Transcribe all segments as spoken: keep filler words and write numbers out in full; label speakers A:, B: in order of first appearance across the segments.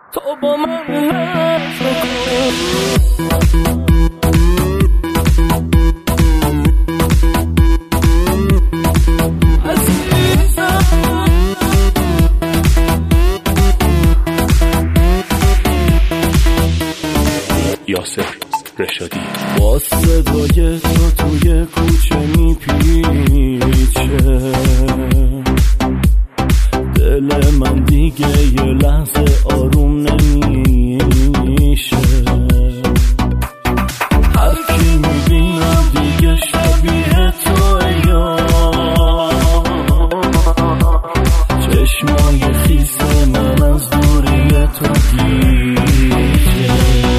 A: تو با من حرف نکن.
B: یاسر رشادی
A: با صدای تو توی کوچه میپیچه دل من دیگه یه لحظه آروم نمیشه. هر کی میبینم دیگه شبیه توه یا چشمای خیس من از دوری تو گیچه.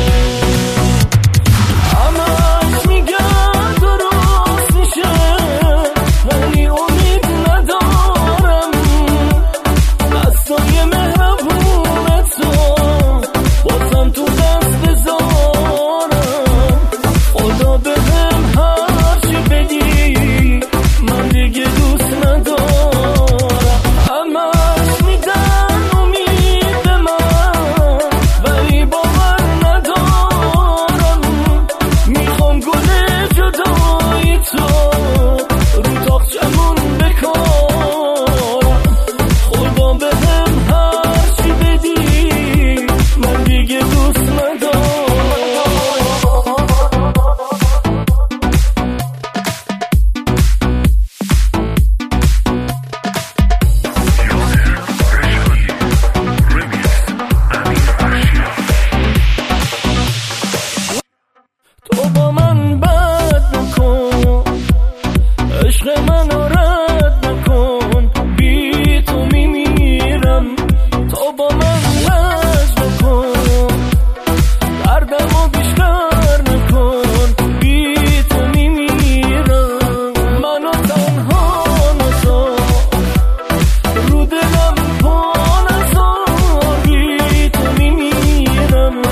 A: تو با من بد نکن، عشق منو رد نکن، بی تو میمیرم. تو با من لج نکن، دردمو بیشتر نکن، بی تو میمیرم. منو تنها نذار، رو دلم پا نذار، بی تو میمیرم.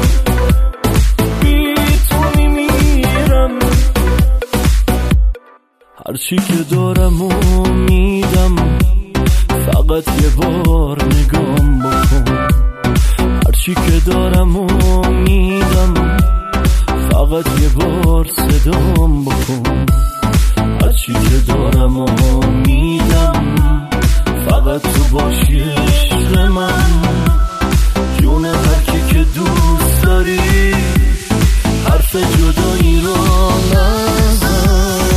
A: هرچی که دارم و میدم، فقط یه بار نگام بکن. هرچی که دارم و میدم، فقط یه بار صدام بکن. هرچی که دارم و میدم، فقط تو باشی عشق من. جون هرکی که دوست داری، حرف جدایی رو نزن.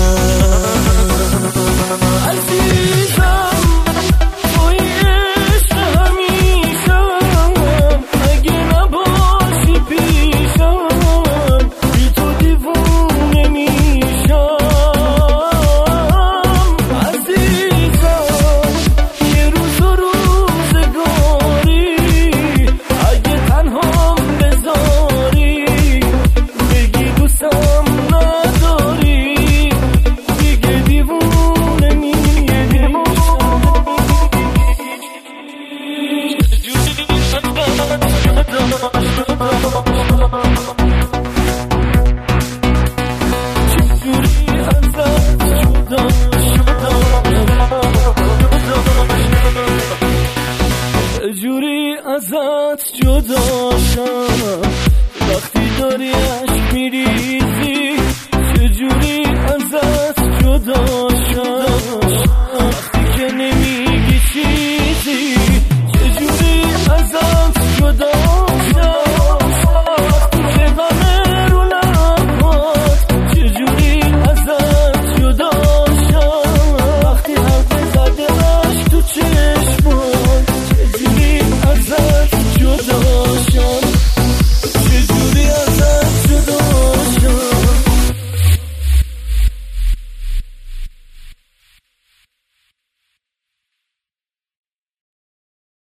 A: جوری ازت جدا شم، وقتی داری عشق میریزی، چجوری ازت جدا